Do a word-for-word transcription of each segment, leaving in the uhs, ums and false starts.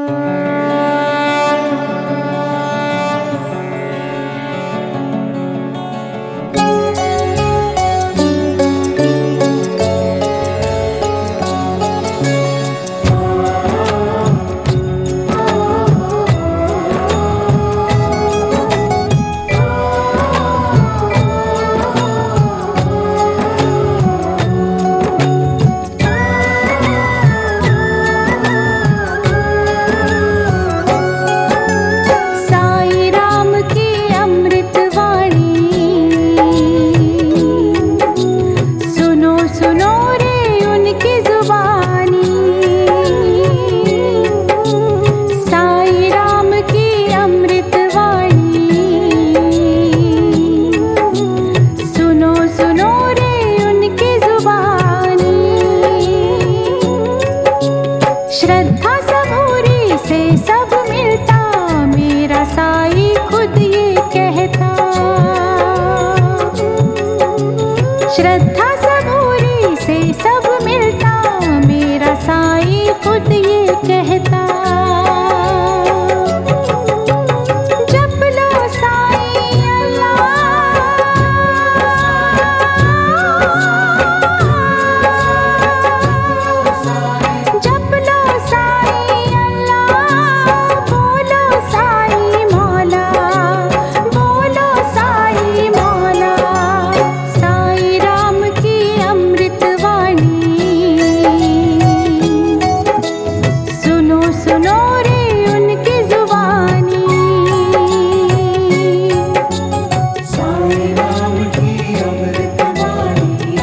श्रद्धा सबूरी से सब मिलता, मेरा साईं खुद ये कहता। जप लो साईं अल्लाह, जप लो साईं अल्लाह, बोलो साईं मौला, बोलो साईं मौला। साईं राम की अमृत वाणी, सुनो सुनो रे उनकी जुबानी। साईं राम की अमृत वाणी,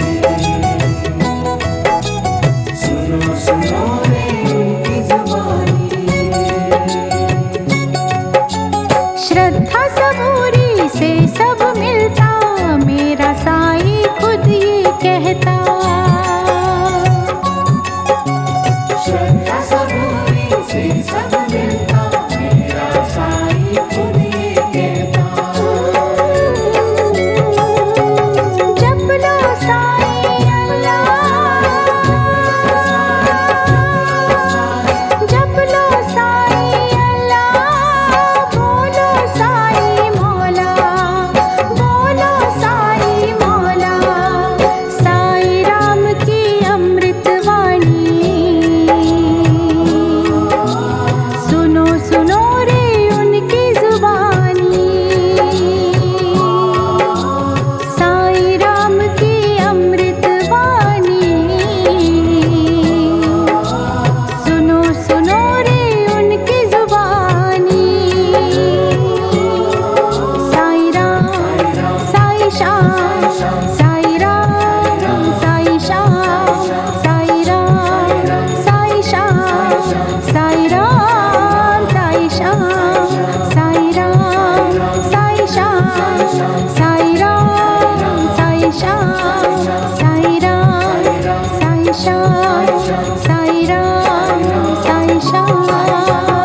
सुनो सुनो रे उनकी जुबानी। श्रद्धा सबूरी से सब मिलता, मेरा साईं खुद ये कहता। श्रद्धा सबूरी से सब मिलता, मेरा साईं खुद ये कहता। जप लो साईं अल्लाह, जप लो साईं अल्लाह, बोलो साईं मौला, बोलो साईं मौला। साईं राम की अमृत वाणी, सुनो सुनो रे उनकी जुबानी। साईं राम की अमृत वाणी, सुनो सुनो रे उनकी जुबानी। साईं राम साईं श्याम, साईं राम साईं श्याम, साईं राम साईं श्याम, साईं राम साईं श्याम, साईं राम साईं श्याम, साईं राम साईं श्याम, साईं राम साईं श्याम, साईं राम साईं श्याम।